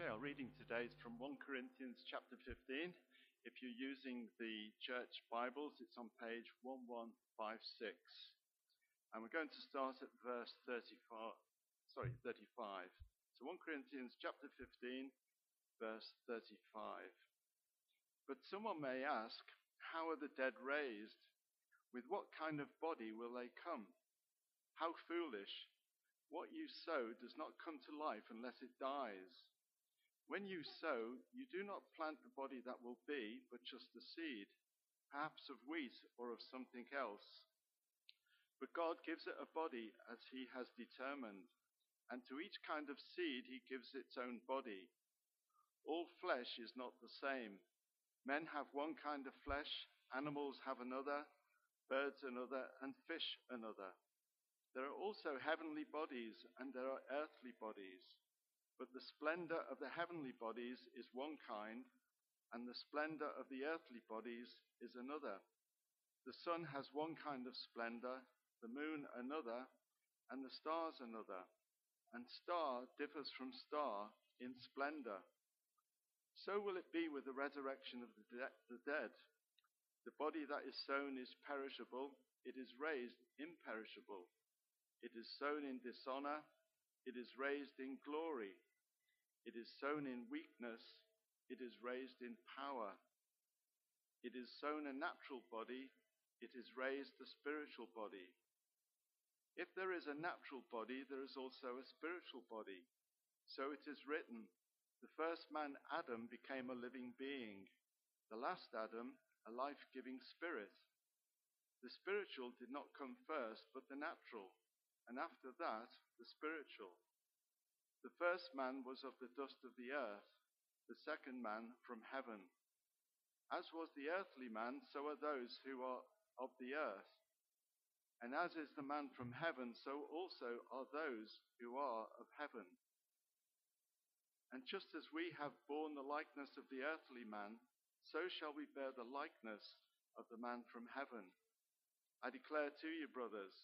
Okay, our reading today is from 1 Corinthians chapter 15. If you're using the church Bibles, it's on page 1156. And we're going to start at verse 35. So 1 Corinthians chapter 15, verse 35. But someone may ask, how are the dead raised? With what kind of body will they come? How foolish! What you sow does not come to life unless it dies. When you sow, you do not plant the body that will be, but just the seed, perhaps of wheat or of something else. But God gives it a body as he has determined, and to each kind of seed he gives its own body. All flesh is not the same. Men have one kind of flesh, animals have another, birds another, and fish another. There are also heavenly bodies, and there are earthly bodies. But the splendor of the heavenly bodies is one kind, and the splendor of the earthly bodies is another. The sun has one kind of splendor, the moon another, and the stars another. And star differs from star in splendor. So will it be with the resurrection of the dead. The body that is sown is perishable, it is raised imperishable. It is sown in dishonor, it is raised in glory. It is sown in weakness, it is raised in power. It is sown a natural body, it is raised a spiritual body. If there is a natural body, there is also a spiritual body. So it is written, the first man, Adam, became a living being. The last Adam, a life-giving spirit. The spiritual did not come first, but the natural, and after that, the spiritual. The first man was of the dust of the earth, the second man from heaven. As was the earthly man, so are those who are of the earth. And as is the man from heaven, so also are those who are of heaven. And just as we have borne the likeness of the earthly man, so shall we bear the likeness of the man from heaven. I declare to you, brothers,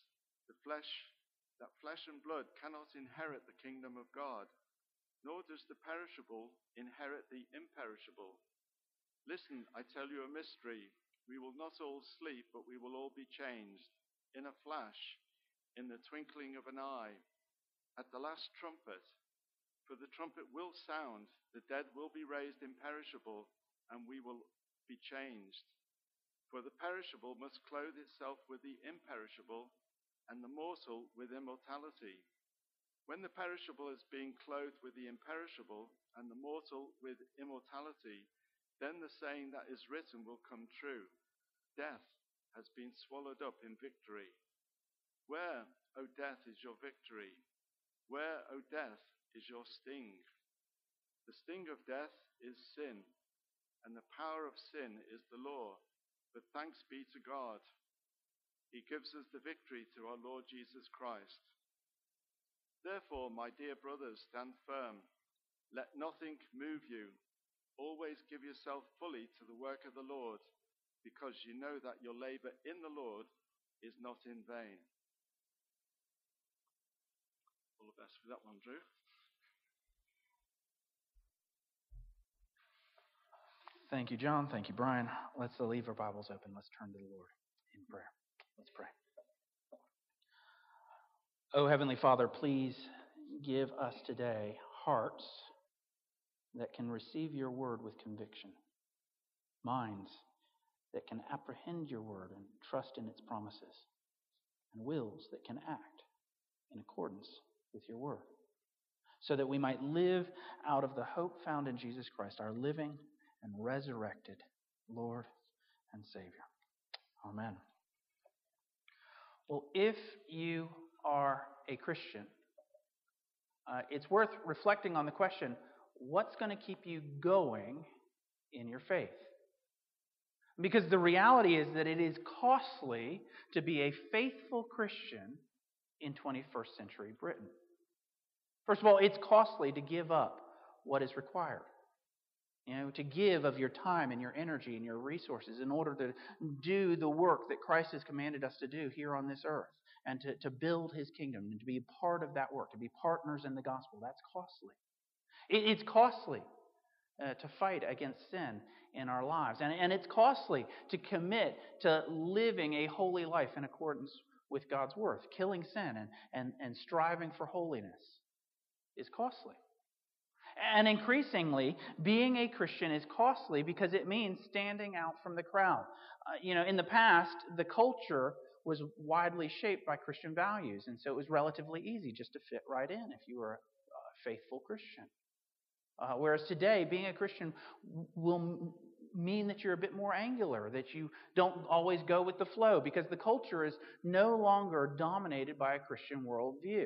that flesh and blood cannot inherit the kingdom of God, nor does the perishable inherit the imperishable. Listen, I tell you a mystery. We will not all sleep, but we will all be changed, in a flash, in the twinkling of an eye, at the last trumpet. For the trumpet will sound, the dead will be raised imperishable, and we will be changed. For the perishable must clothe itself with the imperishable, and the mortal with immortality. When the perishable is being clothed with the imperishable, and the mortal with immortality, then the saying that is written will come true. Death has been swallowed up in victory. Where, O death, is your victory? Where, O death, is your sting? The sting of death is sin, and the power of sin is the law. But thanks be to God. He gives us the victory through our Lord Jesus Christ. Therefore, my dear brothers, stand firm. Let nothing move you. Always give yourself fully to the work of the Lord, because you know that your labor in the Lord is not in vain. All the best for that one, Drew. Thank you, John. Thank you, Brian. Let's leave our Bibles open. Let's turn to the Lord in prayer. Let's pray. Oh, Heavenly Father, please give us today hearts that can receive your word with conviction, minds that can apprehend your word and trust in its promises, and wills that can act in accordance with your word, so that we might live out of the hope found in Jesus Christ, our living and resurrected Lord and Savior. Amen. Well, if you are a Christian, it's worth reflecting on the question, what's going to keep you going in your faith? Because the reality is that it is costly to be a faithful Christian in 21st century Britain. First of all, it's costly to give up what is required. To give of your time and your energy and your resources in order to do the work that Christ has commanded us to do here on this earth, and to build his kingdom and to be a part of that work, to be partners in the gospel. That's costly. It's costly to fight against sin in our lives. And it's costly to commit to living a holy life in accordance with God's word. Killing sin and striving for holiness is costly. And increasingly, being a Christian is costly because it means standing out from the crowd. In the past, the culture was widely shaped by Christian values, and so it was relatively easy just to fit right in if you were a faithful Christian. Whereas today, being a Christian will mean that you're a bit more angular, that you don't always go with the flow, because the culture is no longer dominated by a Christian worldview.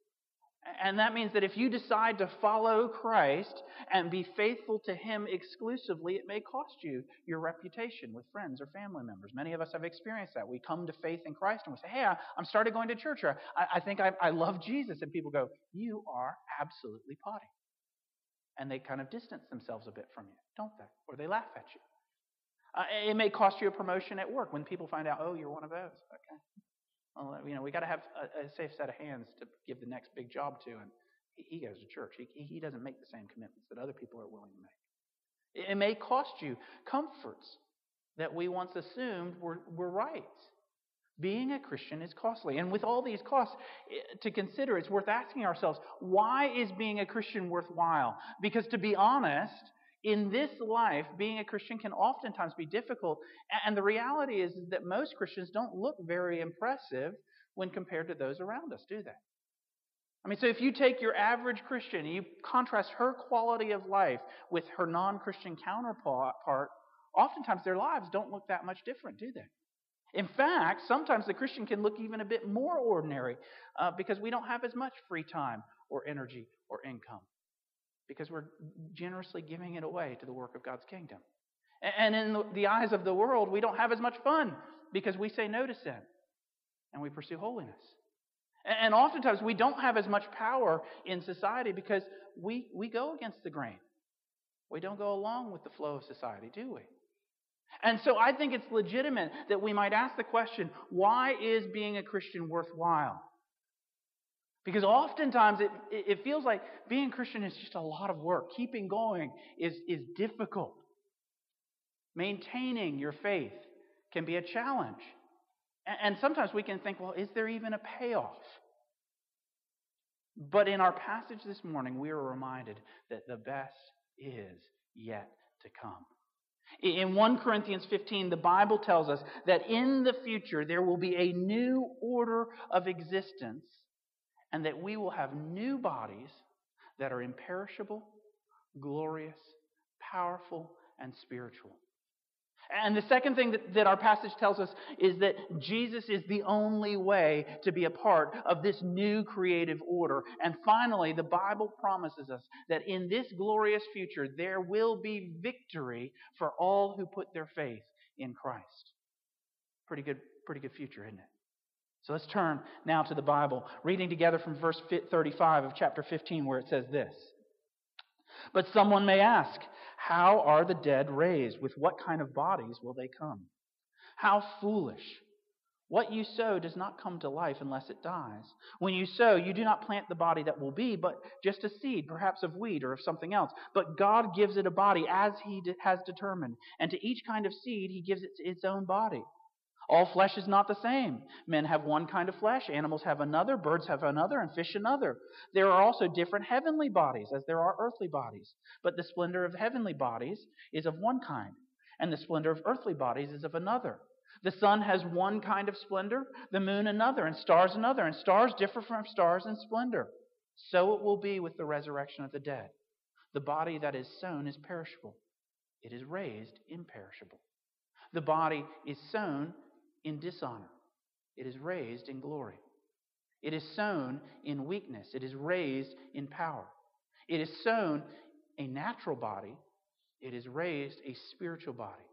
And that means that if you decide to follow Christ and be faithful to Him exclusively, it may cost you your reputation with friends or family members. Many of us have experienced that. We come to faith in Christ and we say, hey, I'm started going to church, or I think I love Jesus. And people go, you are absolutely potty. And they kind of distance themselves a bit from you, don't they? Or they laugh at you. It may cost you a promotion at work when people find out, oh, you're one of those. Okay. Well, we got to have a safe set of hands to give the next big job to, and he goes to church. He doesn't make the same commitments that other people are willing to make. It may cost you comforts that we once assumed were right. Being a Christian is costly. And with all these costs to consider, it's worth asking ourselves, why is being a Christian worthwhile? Because to be honest, in this life, being a Christian can oftentimes be difficult. And the reality is that most Christians don't look very impressive when compared to those around us, do they? I mean, so if you take your average Christian and you contrast her quality of life with her non-Christian counterpart, oftentimes their lives don't look that much different, do they? In fact, sometimes the Christian can look even a bit more ordinary because we don't have as much free time or energy or income, because we're generously giving it away to the work of God's kingdom. And in the eyes of the world, we don't have as much fun because we say no to sin and we pursue holiness. And oftentimes we don't have as much power in society because we go against the grain. We don't go along with the flow of society, do we? And so I think it's legitimate that we might ask the question, why is being a Christian worthwhile? Because oftentimes it feels like being a Christian is just a lot of work. Keeping going is difficult. Maintaining your faith can be a challenge. And sometimes we can think, well, is there even a payoff? But in our passage this morning, we are reminded that the best is yet to come. In 1 Corinthians 15, the Bible tells us that in the future there will be a new order of existence, and that we will have new bodies that are imperishable, glorious, powerful, and spiritual. And the second thing that our passage tells us is that Jesus is the only way to be a part of this new creative order. And finally, the Bible promises us that in this glorious future, there will be victory for all who put their faith in Christ. Pretty good future, isn't it? So let's turn now to the Bible, reading together from verse 35 of chapter 15, where it says this. But someone may ask, how are the dead raised? With what kind of bodies will they come? How foolish! What you sow does not come to life unless it dies. When you sow, you do not plant the body that will be, but just a seed, perhaps of wheat or of something else. But God gives it a body as He has determined, and to each kind of seed He gives it its own body. All flesh is not the same. Men have one kind of flesh, animals have another, birds have another, and fish another. There are also different heavenly bodies, as there are earthly bodies. But the splendor of heavenly bodies is of one kind, and the splendor of earthly bodies is of another. The sun has one kind of splendor, the moon another, and stars another, and stars differ from stars in splendor. So it will be with the resurrection of the dead. The body that is sown is perishable. It is raised imperishable. The body is sown in dishonor. It is raised in glory. It is sown in weakness. It is raised in power. It is sown a natural body. It is raised a spiritual body.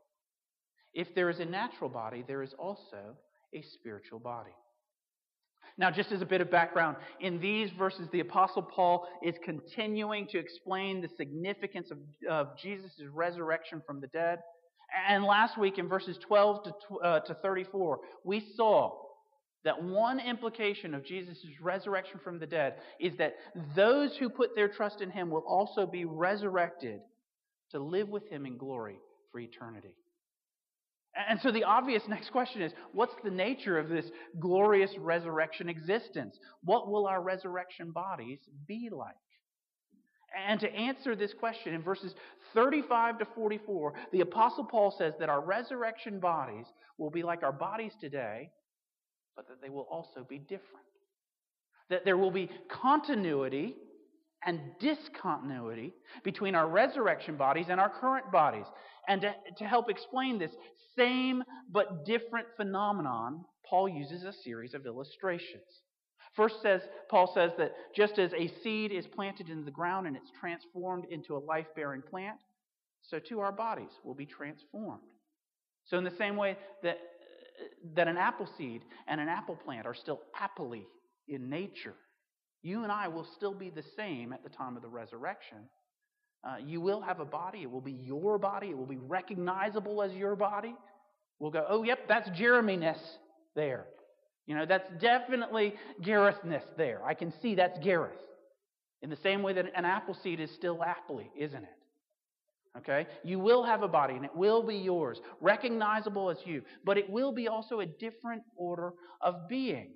If there is a natural body, there is also a spiritual body. Now, just as a bit of background, in these verses, the Apostle Paul is continuing to explain the significance of Jesus' resurrection from the dead. And last week in verses 12 to 34, we saw That one implication of Jesus' resurrection from the dead is that those who put their trust in him will also be resurrected to live with him in glory for eternity. And so the obvious next question is, what's the nature of this glorious resurrection existence? What will our resurrection bodies be like? And to answer this question, in verses 35 to 44, the Apostle Paul says that our resurrection bodies will be like our bodies today, but that they will also be different. That there will be continuity and discontinuity between our resurrection bodies and our current bodies. And to help explain this same but different phenomenon, Paul uses a series of illustrations. First, Paul says that just as a seed is planted into the ground and it's transformed into a life-bearing plant, so too our bodies will be transformed. So in the same way that an apple seed and an apple plant are still apple-y in nature, you and I will still be the same at the time of the resurrection. You will have a body. It will be your body. It will be recognizable as your body. We'll go, oh, yep, that's Jeremy-ness there. That's definitely Gareth-ness there. I can see that's Gareth. In the same way that an apple seed is still apple-y, isn't it? Okay? You will have a body, and it will be yours, recognizable as you. But it will be also a different order of being.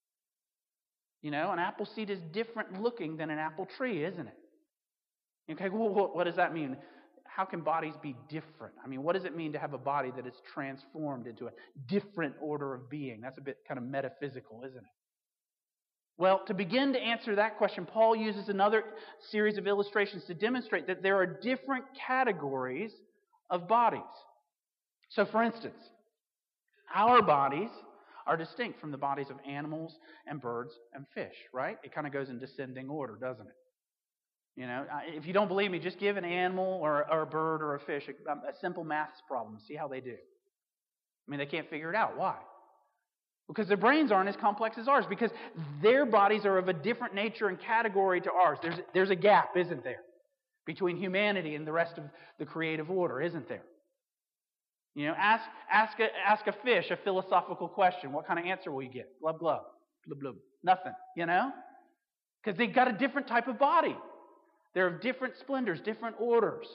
An apple seed is different looking than an apple tree, isn't it? Okay, well, what does that mean? How can bodies be different? What does it mean to have a body that is transformed into a different order of being? That's a bit kind of metaphysical, isn't it? Well, to begin to answer that question, Paul uses another series of illustrations to demonstrate that there are different categories of bodies. So, for instance, our bodies are distinct from the bodies of animals and birds and fish, right? It kind of goes in descending order, doesn't it? If you don't believe me, just give an animal or a bird or a fish a simple maths problem. See how they do. They can't figure it out. Why? Because their brains aren't as complex as ours. Because their bodies are of a different nature and category to ours. There's a gap, isn't there? Between humanity and the rest of the creative order, isn't there? Ask a fish a philosophical question. What kind of answer will you get? Glub, glub. Blub, blub. Nothing, Because they've got a different type of body. They're of different splendors, different orders.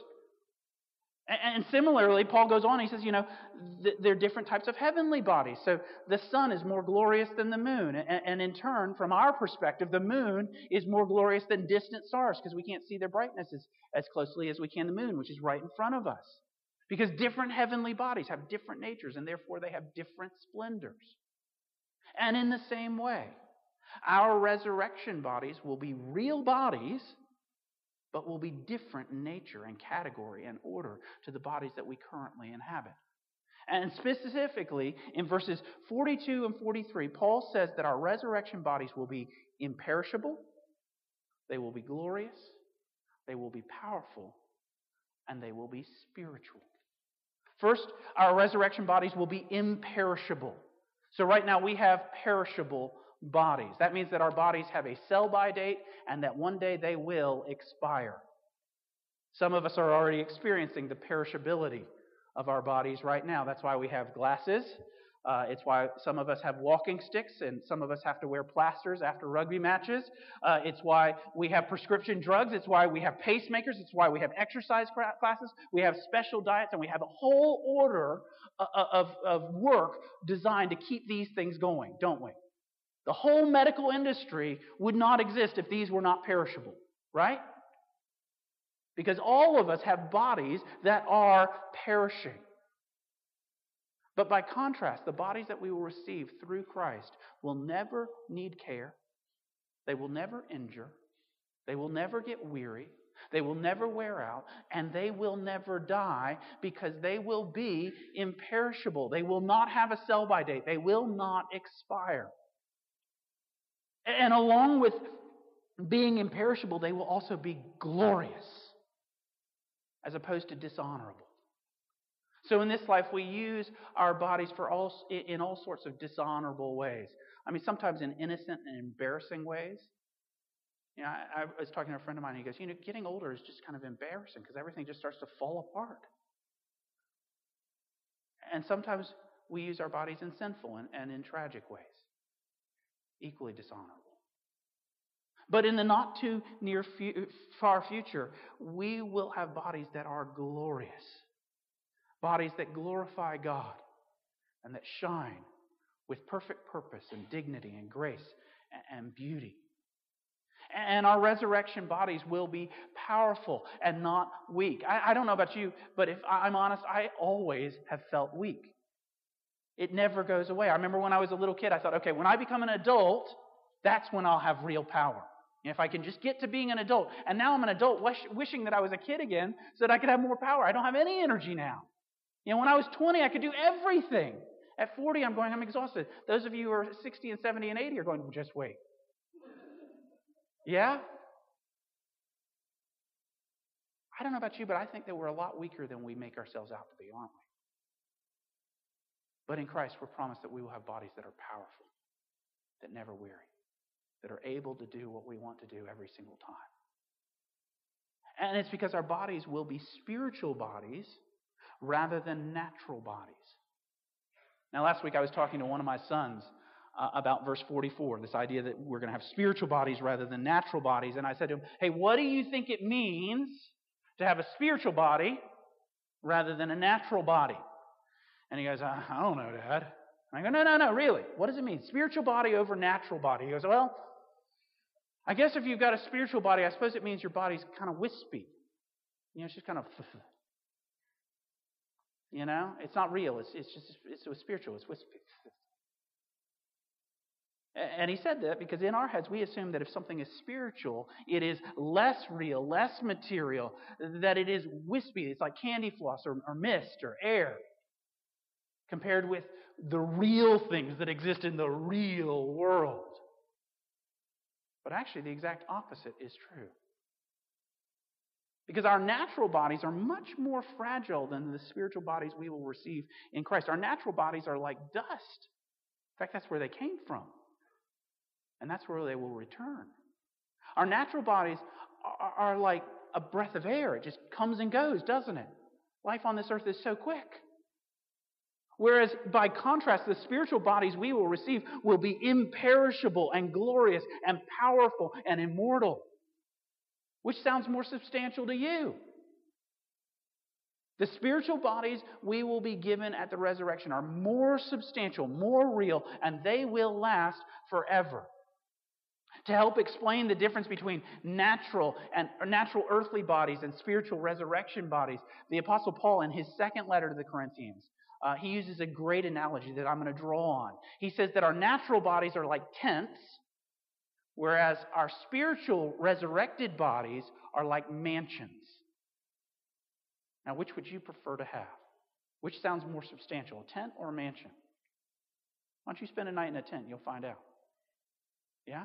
And similarly, Paul goes on, he says, there are different types of heavenly bodies. So the sun is more glorious than the moon. And in turn, from our perspective, the moon is more glorious than distant stars because we can't see their brightness as closely as we can the moon, which is right in front of us. Because different heavenly bodies have different natures, and therefore they have different splendors. And in the same way, our resurrection bodies will be real bodies, but will be different in nature and category and order to the bodies that we currently inhabit. And specifically, in verses 42 and 43, Paul says that our resurrection bodies will be imperishable, they will be glorious, they will be powerful, and they will be spiritual. First, our resurrection bodies will be imperishable. So right now we have perishable bodies. That means that our bodies have a sell-by date and that one day they will expire. Some of us are already experiencing the perishability of our bodies right now. That's why we have glasses. It's why some of us have walking sticks and some of us have to wear plasters after rugby matches. It's why we have prescription drugs. It's why we have pacemakers. It's why we have exercise classes. We have special diets, and we have a whole order of work designed to keep these things going, don't we? The whole medical industry would not exist if these were not perishable, right? Because all of us have bodies that are perishing. But by contrast, the bodies that we will receive through Christ will never need care. They will never injure. They will never get weary. They will never wear out. And they will never die because they will be imperishable. They will not have a sell-by date. They will not expire. And along with being imperishable, they will also be glorious as opposed to dishonorable. So in this life, we use our bodies in all sorts of dishonorable ways. Sometimes in innocent and embarrassing ways. I was talking to a friend of mine, and he goes, getting older is just kind of embarrassing because everything just starts to fall apart. And sometimes we use our bodies in sinful and in tragic ways. equally dishonorable. But in the not too far future, we will have bodies that are glorious. Bodies that glorify God and that shine with perfect purpose and dignity and grace and beauty. And our resurrection bodies will be powerful and not weak. I don't know about you, but if I'm honest, I always have felt weak. It never goes away. I remember when I was a little kid, I thought, okay, when I become an adult, that's when I'll have real power. If I can just get to being an adult. And now I'm an adult wishing that I was a kid again so that I could have more power. I don't have any energy now. When I was 20, I could do everything. At 40, I'm exhausted. Those of you who are 60 and 70 and 80 are going, well, just wait. Yeah? I don't know about you, but I think that we're a lot weaker than we make ourselves out to be, aren't we? But in Christ, we're promised that we will have bodies that are powerful, that never weary, that are able to do what we want to do every single time. And it's because our bodies will be spiritual bodies rather than natural bodies. Now, last week I was talking to one of my sons about verse 44, this idea that we're going to have spiritual bodies rather than natural bodies. And I said to him, hey, what do you think it means to have a spiritual body rather than a natural body? And he goes, I don't know, Dad. And I go, no, really. What does it mean? Spiritual body over natural body. He goes, well, I guess if you've got a spiritual body, I suppose it means your body's kind of wispy. It's just kind of, it's not real. It's spiritual. It's wispy. And he said that because in our heads we assume that if something is spiritual, it is less real, less material, that it is wispy. It's like candy floss or mist or air compared with the real things that exist in the real world. But actually, the exact opposite is true. Because our natural bodies are much more fragile than the spiritual bodies we will receive in Christ. Our natural bodies are like dust. In fact, that's where they came from. And that's where they will return. Our natural bodies are like a breath of air. It just comes and goes, doesn't it? Life on this earth is so quick. Whereas, by contrast, the spiritual bodies we will receive will be imperishable and glorious and powerful and immortal. Which sounds more substantial to you? The spiritual bodies we will be given at the resurrection are more substantial, more real, and they will last forever. To help explain the difference between natural earthly bodies and spiritual resurrection bodies, the Apostle Paul, in his second letter to the Corinthians, he uses a great analogy that I'm going to draw on. He says that our natural bodies are like tents, whereas our spiritual resurrected bodies are like mansions. Now, which would you prefer to have? Which sounds more substantial, a tent or a mansion? Why don't you spend a night in a tent? You'll find out. Yeah?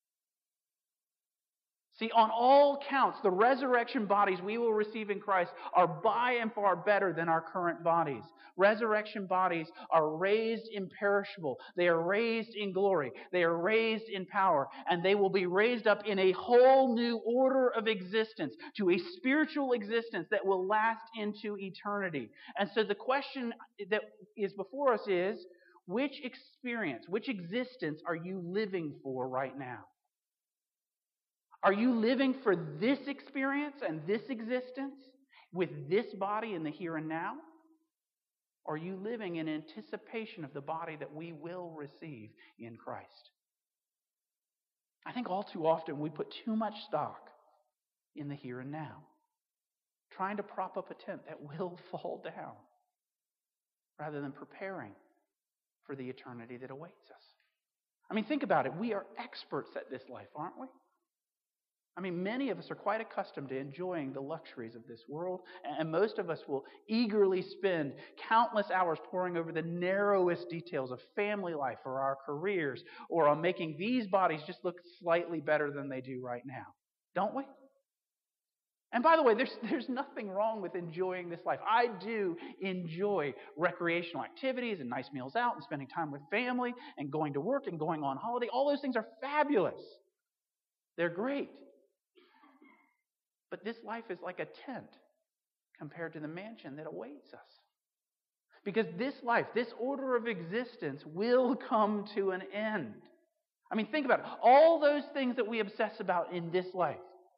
See, on all counts, the resurrection bodies we will receive in Christ are by and far better than our current bodies. Resurrection bodies are raised imperishable. They are raised in glory. They are raised in power. And they will be raised up in a whole new order of existence, to a spiritual existence that will last into eternity. And so the question that is before us is, which experience, which existence are you living for right now? Are you living for this experience and this existence with this body in the here and now? Or are you living in anticipation of the body that we will receive in Christ? I think all too often we put too much stock in the here and now, trying to prop up a tent that will fall down rather than preparing for the eternity that awaits us. I mean, think about it. We are experts at this life, aren't we? I mean, many of us are quite accustomed to enjoying the luxuries of this world, and most of us will eagerly spend countless hours poring over the narrowest details of family life or our careers, or on making these bodies just look slightly better than they do right now. Don't we? And by the way, there's nothing wrong with enjoying this life. I do enjoy recreational activities and nice meals out and spending time with family and going to work and going on holiday. All those things are fabulous. They're great. But this life is like a tent compared to the mansion that awaits us. Because this life, this order of existence will come to an end. I mean, think about it. All those things that we obsess about in this life.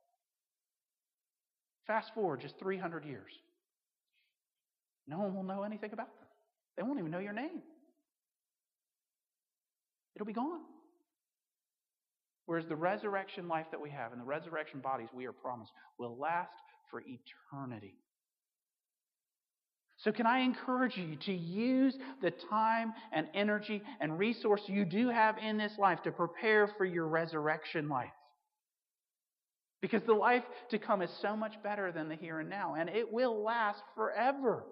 Fast forward just 300 years. No one will know anything about them. They won't even know your name. It'll be gone. Whereas the resurrection life that we have and the resurrection bodies we are promised will last for eternity. So can I encourage you to use the time and energy and resource you do have in this life to prepare for your resurrection life? Because the life to come is so much better than the here and now, and it will last forever.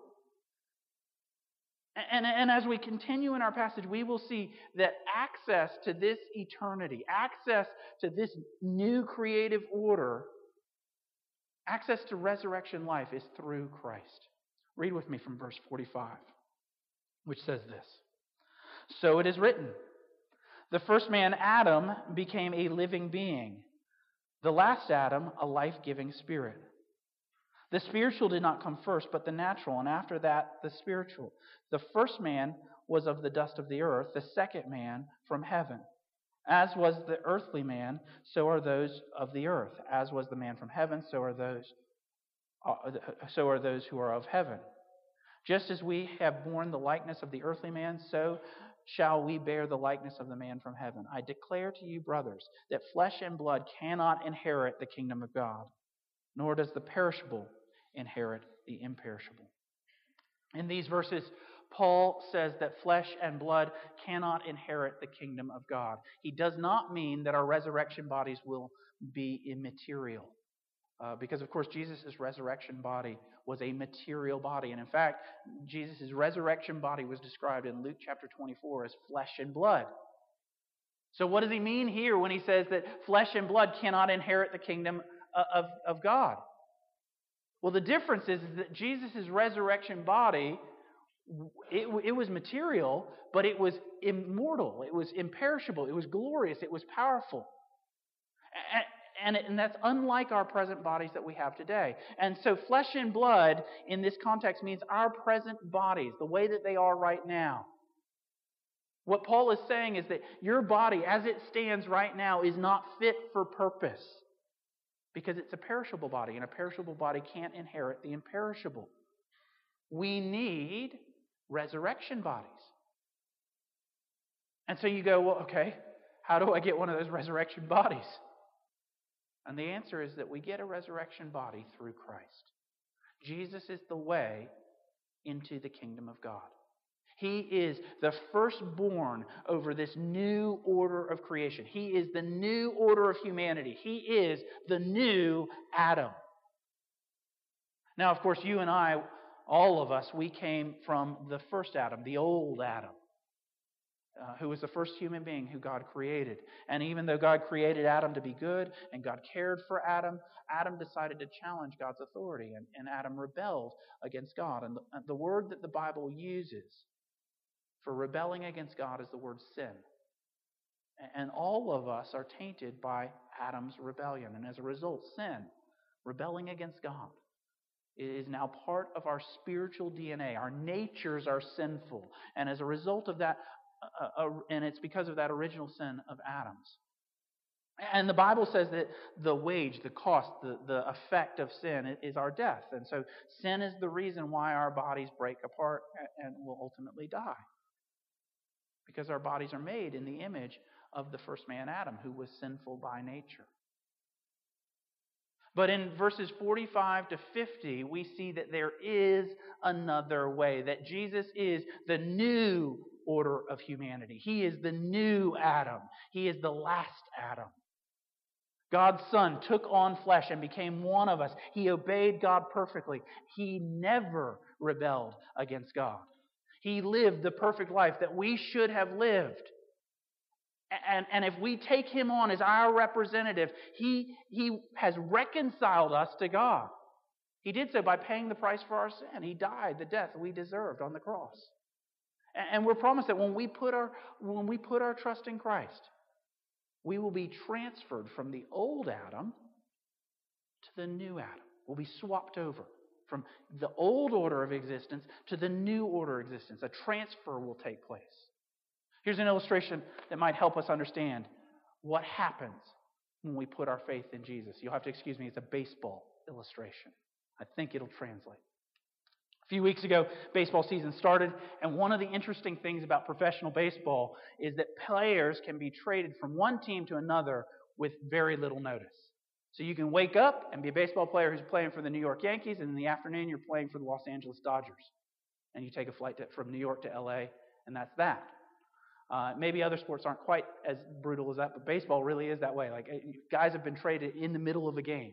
And as we continue in our passage, we will see that access to this eternity, access to this new creative order, access to resurrection life is through Christ. Read with me from verse 45, which says this. So it is written, the first man, Adam, became a living being. The last Adam, a life-giving spirit. The spiritual did not come first, but the natural, and after that, the spiritual. The first man was of the dust of the earth, the second man from heaven. As was the earthly man, so are those of the earth. As was the man from heaven, so are those who are of heaven. Just as we have borne the likeness of the earthly man, so shall we bear the likeness of the man from heaven. I declare to you, brothers, that flesh and blood cannot inherit the kingdom of God, nor does the perishable inherit the imperishable. In these verses, Paul says that flesh and blood cannot inherit the kingdom of God. He does not mean that our resurrection bodies will be immaterial. Because, of course, Jesus' resurrection body was a material body. And in fact, Jesus' resurrection body was described in Luke chapter 24 as flesh and blood. So what does he mean here when he says that flesh and blood cannot inherit the kingdom of God? Well, the difference is that Jesus' resurrection body, it was material, but it was immortal. It was imperishable. It was glorious. It was powerful. And that's unlike our present bodies that we have today. And so flesh and blood in this context means our present bodies, the way that they are right now. What Paul is saying is that your body, as it stands right now, is not fit for purpose. Because it's a perishable body, and a perishable body can't inherit the imperishable. We need resurrection bodies. And so you go, well, okay, how do I get one of those resurrection bodies? And the answer is that we get a resurrection body through Christ. Jesus is the way into the kingdom of God. He is the firstborn over this new order of creation. He is the new order of humanity. He is the new Adam. Now, of course, you and I, all of us, we came from the first Adam, the old Adam, who was the first human being who God created. And even though God created Adam to be good and God cared for Adam, Adam decided to challenge God's authority, and Adam rebelled against God. And the word that the Bible uses for rebelling against God is the word sin. And all of us are tainted by Adam's rebellion. And as a result, sin, rebelling against God, is now part of our spiritual DNA. Our natures are sinful. And as a result of that, and it's because of that original sin of Adam's. And the Bible says that the wage, the cost, the effect of sin is our death. And so sin is the reason why our bodies break apart and will ultimately die. Because our bodies are made in the image of the first man, Adam, who was sinful by nature. But in verses 45 to 50, we see that there is another way, that Jesus is the new order of humanity. He is the new Adam. He is the last Adam. God's Son took on flesh and became one of us. He obeyed God perfectly. He never rebelled against God. He lived the perfect life that we should have lived. And if we take Him on as our representative, He has reconciled us to God. He did so by paying the price for our sin. He died the death we deserved on the cross. And we're promised that when we put our trust in Christ, we will be transferred from the old Adam to the new Adam. We'll be swapped over from the old order of existence to the new order of existence. A transfer will take place. Here's an illustration that might help us understand what happens when we put our faith in Jesus. You'll have to excuse me, it's a baseball illustration. I think it'll translate. A few weeks ago, baseball season started, and one of the interesting things about professional baseball is that players can be traded from one team to another with very little notice. So you can wake up and be a baseball player who's playing for the New York Yankees, and in the afternoon you're playing for the Los Angeles Dodgers. And you take a flight from New York to LA, and that's that. Maybe other sports aren't quite as brutal as that, but baseball really is that way. Like, guys have been traded in the middle of a game.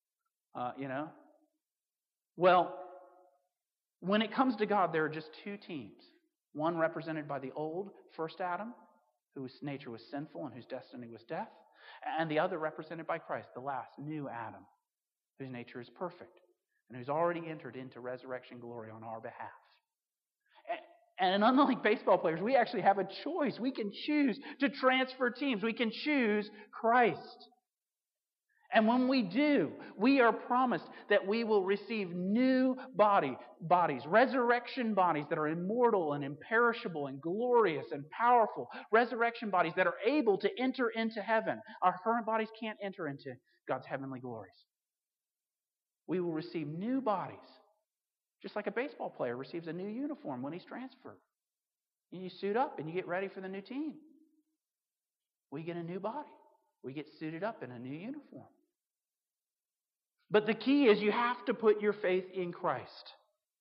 Well, when it comes to God, there are just two teams. One represented by the old first Adam, whose nature was sinful and whose destiny was death. And the other represented by Christ, the last new Adam, whose nature is perfect and who's already entered into resurrection glory on our behalf. And unlike baseball players, we actually have a choice. We can choose to transfer teams. We can choose Christ. And when we do, we are promised that we will receive new bodies, resurrection bodies that are immortal and imperishable and glorious and powerful, resurrection bodies that are able to enter into heaven. Our current bodies can't enter into God's heavenly glories. We will receive new bodies, just like a baseball player receives a new uniform when he's transferred. You suit up and you get ready for the new team. We get a new body. We get suited up in a new uniform. But the key is you have to put your faith in Christ.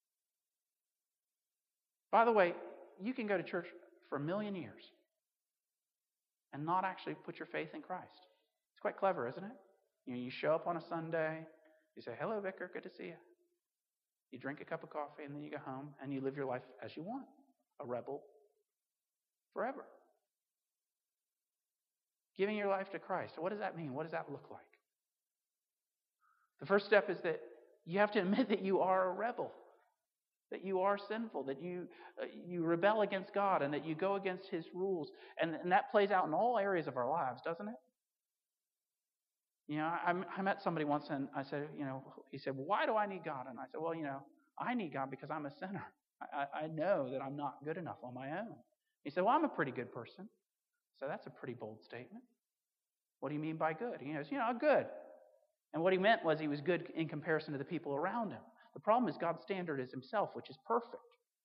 By the way, you can go to church for 1,000,000 years and not actually put your faith in Christ. It's quite clever, isn't it? You show up on a Sunday, you say, "Hello, Vicar, good to see you." You drink a cup of coffee and then you go home and you live your life as you want. A rebel forever. Giving your life to Christ. What does that mean? What does that look like? The first step is that you have to admit that you are a rebel, that you are sinful, that you rebel against God and that you go against His rules. And that plays out in all areas of our lives, doesn't it? I met somebody once and I said, he said, "Well, why do I need God?" And I said, "Well, I need God because I'm a sinner. I know that I'm not good enough on my own." He said, "Well, I'm a pretty good person." So that's a pretty bold statement. What do you mean by good? He goes, "Good." And what he meant was he was good in comparison to the people around him. The problem is God's standard is Himself, which is perfect.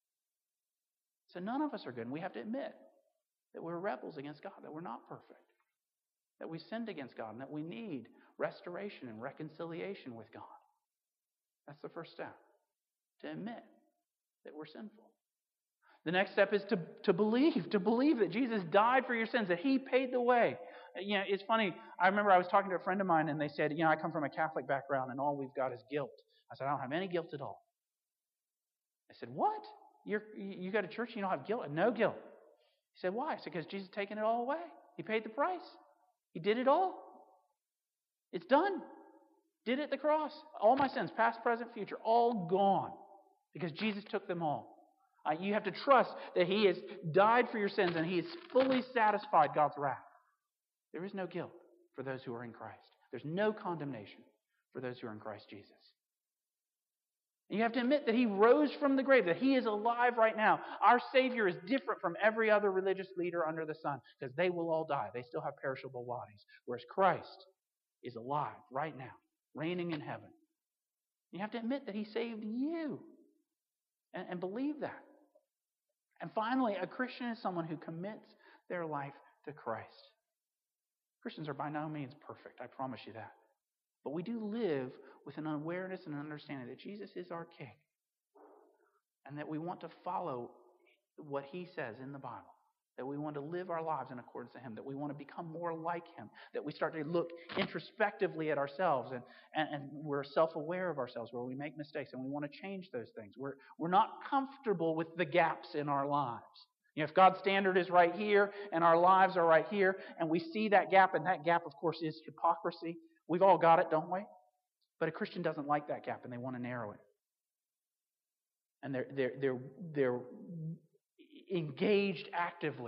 So none of us are good. And we have to admit that we're rebels against God, that we're not perfect, that we sinned against God, and that we need restoration and reconciliation with God. That's the first step, to admit that we're sinful. The next step is to believe that Jesus died for your sins, that He paid the way. It's funny. I remember I was talking to a friend of mine, and they said, "I come from a Catholic background, and all we've got is guilt." I said, "I don't have any guilt at all." I said, "What? You go to church and you don't have guilt?" "No guilt." He said, "Why?" I said, "Because Jesus has taken it all away. He paid the price. He did it all. It's done. Did it at the cross. All my sins, past, present, future, all gone, because Jesus took them all." You have to trust that He has died for your sins and He has fully satisfied God's wrath. There is no guilt for those who are in Christ. There's no condemnation for those who are in Christ Jesus. And you have to admit that He rose from the grave, that He is alive right now. Our Savior is different from every other religious leader under the sun, because they will all die. They still have perishable bodies, whereas Christ is alive right now, reigning in heaven. You have to admit that He saved you and believe that. And finally, a Christian is someone who commits their life to Christ. Christians are by no means perfect, I promise you that. But we do live with an awareness and an understanding that Jesus is our King, and that we want to follow what He says in the Bible, that we want to live our lives in accordance to Him, that we want to become more like Him, that we start to look introspectively at ourselves and we're self-aware of ourselves where we make mistakes, and we want to change those things. We're not comfortable with the gaps in our lives. If God's standard is right here and our lives are right here, and we see that gap, and that gap, of course, is hypocrisy. We've all got it, don't we? But a Christian doesn't like that gap, and they want to narrow it. And they're engaged actively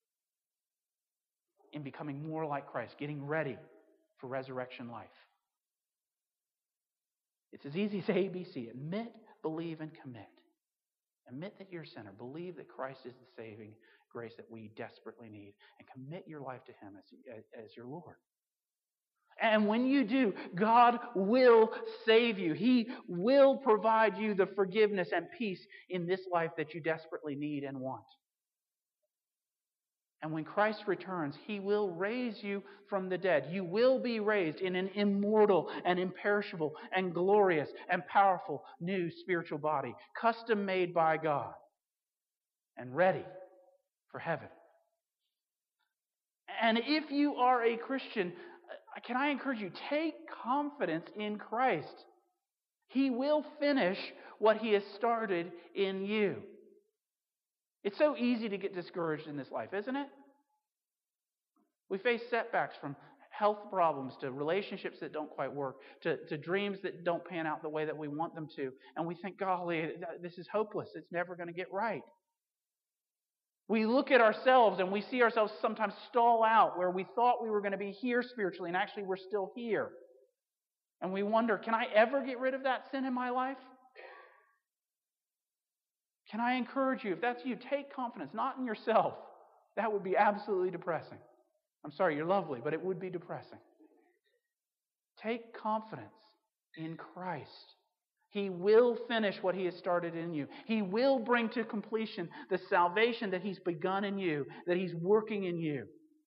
in becoming more like Christ, getting ready for resurrection life. It's as easy as ABC: admit, believe, and commit. Admit that you're a sinner. Believe that Christ is the saving grace that we desperately need. And commit your life to Him as your Lord. And when you do, God will save you. He will provide you the forgiveness and peace in this life that you desperately need and want. And when Christ returns, He will raise you from the dead. You will be raised in an immortal and imperishable and glorious and powerful new spiritual body, custom made by God and ready for heaven. And if you are a Christian, can I encourage you, take confidence in Christ. He will finish what He has started in you. It's so easy to get discouraged in this life, isn't it? We face setbacks from health problems to relationships that don't quite work, to dreams that don't pan out the way that we want them to. And we think, golly, this is hopeless. It's never going to get right. We look at ourselves and we see ourselves sometimes stall out where we thought we were going to be here spiritually, and actually we're still here. And we wonder, can I ever get rid of that sin in my life? Can I encourage you, if that's you, take confidence, not in yourself. That would be absolutely depressing. I'm sorry, you're lovely, but it would be depressing. Take confidence in Christ. He will finish what He has started in you. He will bring to completion the salvation that He's begun in you, that He's working in you.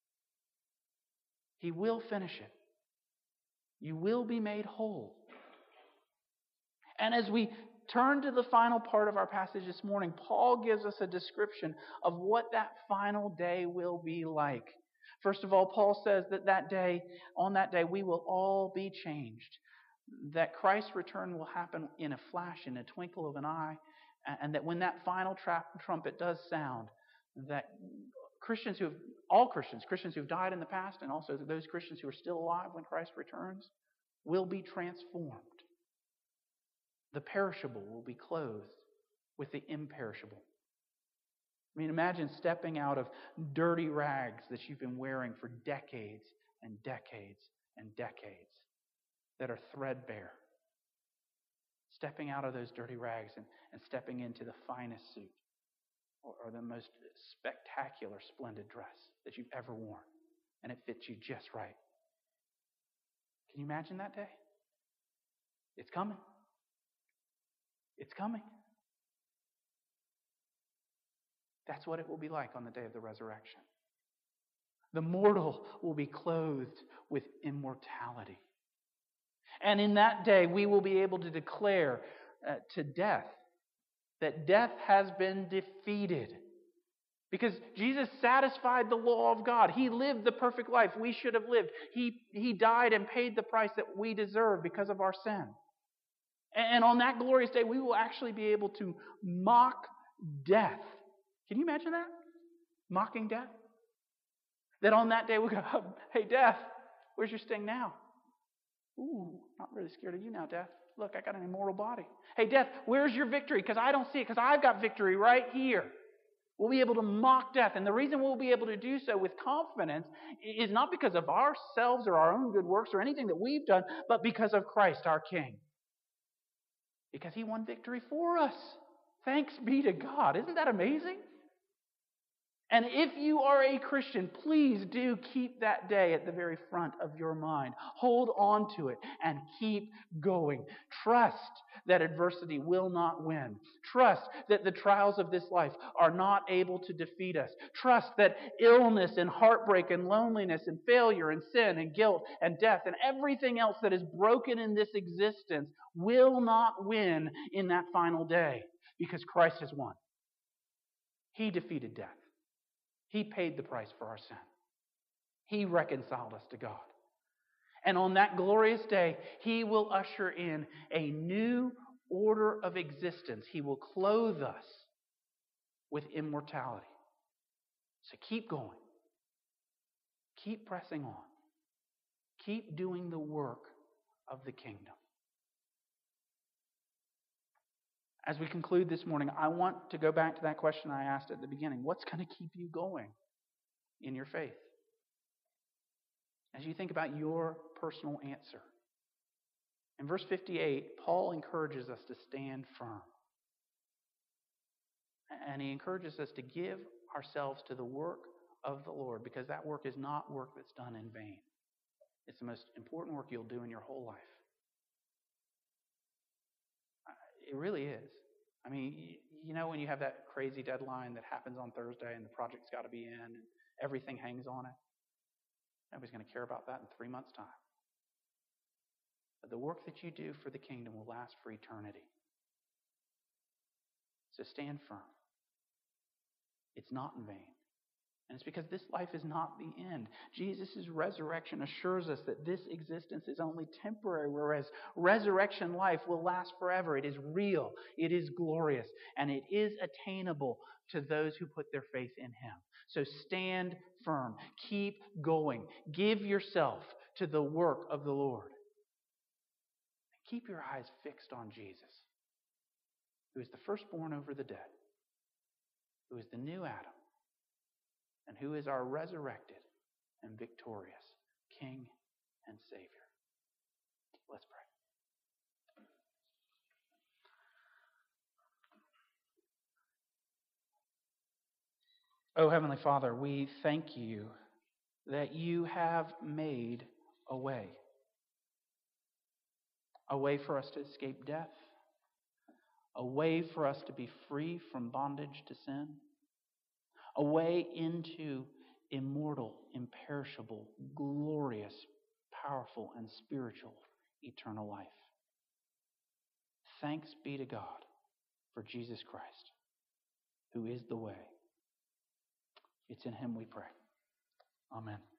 He will finish it. You will be made whole. And as we turn to the final part of our passage this morning, Paul gives us a description of what that final day will be like. First of all, Paul says that on that day, we will all be changed. That Christ's return will happen in a flash, in a twinkle of an eye, and that when that final trumpet does sound, that all Christians who have died in the past, and also those Christians who are still alive when Christ returns, will be transformed. The perishable will be clothed with the imperishable. I mean, imagine stepping out of dirty rags that you've been wearing for decades and decades and decades that are threadbare. Stepping out of those dirty rags and stepping into the finest suit or the most spectacular, splendid dress that you've ever worn, and it fits you just right. Can you imagine that day? It's coming. It's coming. That's what it will be like on the day of the resurrection. The mortal will be clothed with immortality. And in that day, we will be able to declare to death that death has been defeated. Because Jesus satisfied the law of God. He lived the perfect life we should have lived. He died and paid the price that we deserve because of our sin. And on that glorious day, we will actually be able to mock death. Can you imagine that? Mocking death? That on that day we'll go, hey, death, where's your sting now? Ooh, not really scared of you now, death. Look, I got an immortal body. Hey, death, where's your victory? Because I don't see it, because I've got victory right here. We'll be able to mock death. And the reason we'll be able to do so with confidence is not because of ourselves or our own good works or anything that we've done, but because of Christ, our King. Because He won victory for us. Thanks be to God. Isn't that amazing? And if you are a Christian, please do keep that day at the very front of your mind. Hold on to it and keep going. Trust that adversity will not win. Trust that the trials of this life are not able to defeat us. Trust that illness and heartbreak and loneliness and failure and sin and guilt and death and everything else that is broken in this existence will not win in that final day, because Christ has won. He defeated death. He paid the price for our sin. He reconciled us to God. And on that glorious day, He will usher in a new order of existence. He will clothe us with immortality. So keep going. Keep pressing on. Keep doing the work of the kingdom. As we conclude this morning, I want to go back to that question I asked at the beginning. What's going to keep you going in your faith? As you think about your personal answer. In verse 58, Paul encourages us to stand firm. And he encourages us to give ourselves to the work of the Lord, because that work is not work that's done in vain. It's the most important work you'll do in your whole life. It really is. I mean, when you have that crazy deadline that happens on Thursday and the project's got to be in and everything hangs on it, nobody's going to care about that in 3 months' time. But the work that you do for the kingdom will last for eternity. So stand firm. It's not in vain. And it's because this life is not the end. Jesus' resurrection assures us that this existence is only temporary, whereas resurrection life will last forever. It is real, it is glorious, and it is attainable to those who put their faith in Him. So stand firm. Keep going. Give yourself to the work of the Lord. Keep your eyes fixed on Jesus, who is the firstborn over the dead, who is the new Adam, and who is our resurrected and victorious King and Savior. Let's pray. Oh, Heavenly Father, we thank you that you have made a way for us to escape death, a way for us to be free from bondage to sin, a way into immortal, imperishable, glorious, powerful, and spiritual eternal life. Thanks be to God for Jesus Christ, who is the way. It's in Him we pray. Amen.